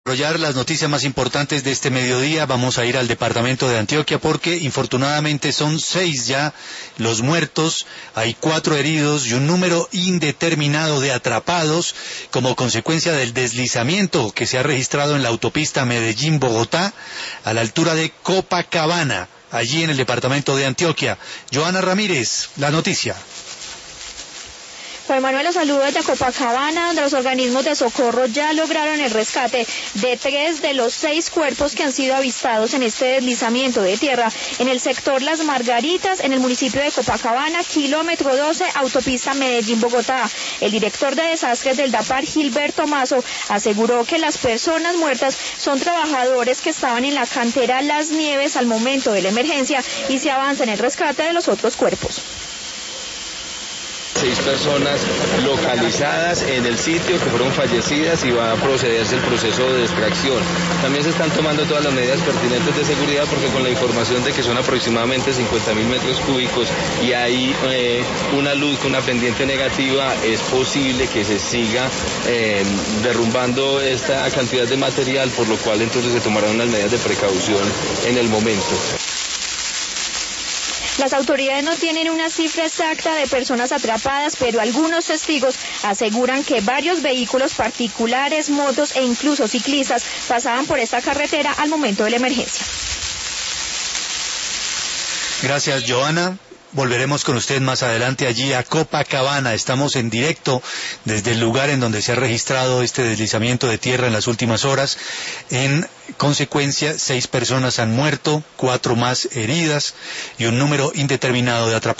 Desarrollar las noticias más importantes de este mediodía, vamos a ir al departamento de Antioquia porque infortunadamente son 6 ya los muertos, hay 4 heridos y un número indeterminado de atrapados como consecuencia del deslizamiento que se ha registrado en la autopista Medellín-Bogotá a la altura de Copacabana, allí en el departamento de Antioquia. Joana Ramírez, la noticia. Juan Manuel, los saludos desde Copacabana, donde los organismos de socorro ya lograron el rescate de 3 de los 6 cuerpos que han sido avistados en este deslizamiento de tierra en el sector Las Margaritas, en el municipio de Copacabana, kilómetro 12, autopista Medellín-Bogotá. El director de desastres del DAPAR, Gilberto Mazo, aseguró que las personas muertas son trabajadores que estaban en la cantera Las Nieves al momento de la emergencia y se avanza en el rescate de los otros cuerpos. 6 personas localizadas en el sitio que fueron fallecidas y va a procederse el proceso de extracción. También se están tomando todas las medidas pertinentes de seguridad porque con la información de que son aproximadamente 50.000 metros cúbicos y hay una luz con una pendiente negativa, es posible que se siga derrumbando esta cantidad de material, por lo cual entonces se tomarán unas medidas de precaución en el momento. Las autoridades no tienen una cifra exacta de personas atrapadas, pero algunos testigos aseguran que varios vehículos particulares, motos e incluso ciclistas pasaban por esta carretera al momento de la emergencia. Gracias, Joana. Volveremos con usted más adelante allí a Copacabana. Estamos en directo desde el lugar en donde se ha registrado este deslizamiento de tierra en las últimas horas. En consecuencia, 6 personas han muerto, 4 más heridas y un número indeterminado de atrapados.